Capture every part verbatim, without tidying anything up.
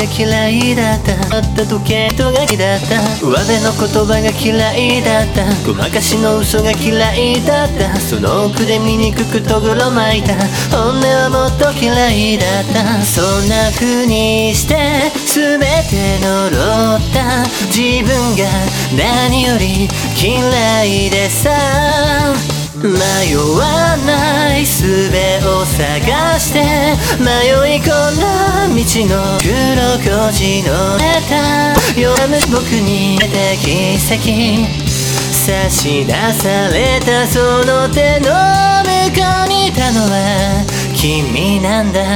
嫌いだった。あった時計とが嫌いだった。上辺の言葉が嫌いだった。ごまかしの嘘が嫌いだった。その奥で醜くとぐろ巻いた本音はもっと嫌いだった。そんな風にして全て呪った自分が何より嫌いでさ、迷わない術を探して迷い込んだ道の黒こじのネタ弱む僕に出て奇跡差し出されたその手の向こうにいたのは君なんだ。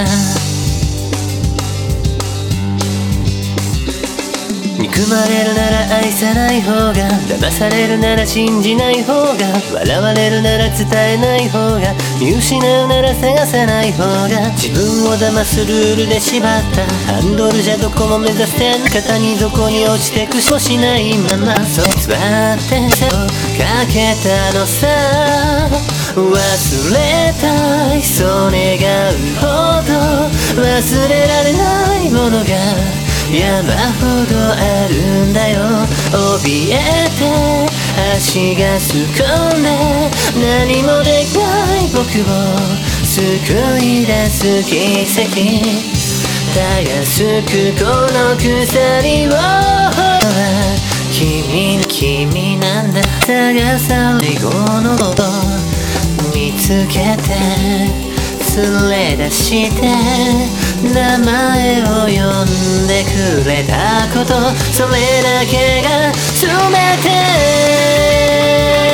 憎まれるなら愛さない方が、騙されるなら信じない方が、笑われるなら伝えない方が、見失うなら探さない方が、自分を騙すルールで縛ったハンドルじゃどこも目指せん。肩にどこに落ちてくしもしないままそう偽って手をかけたのさ。忘れたいそう願うほど忘れられないものが山ほどあるんだよ。怯えて足がすくんで何もできない僕を救い出す奇跡たやすくこの鎖を君君なんだ。探され後のこと見つけて連れ出して名前を呼んでくれたことそれだけが全て。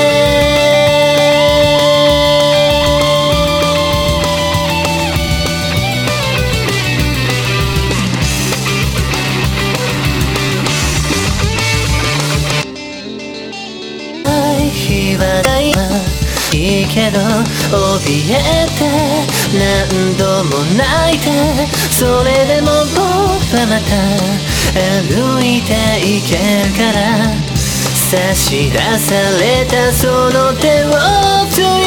日はないいいけど怯えて何度も泣いてそれでも僕はまた歩いていけるから差し出されたその手を強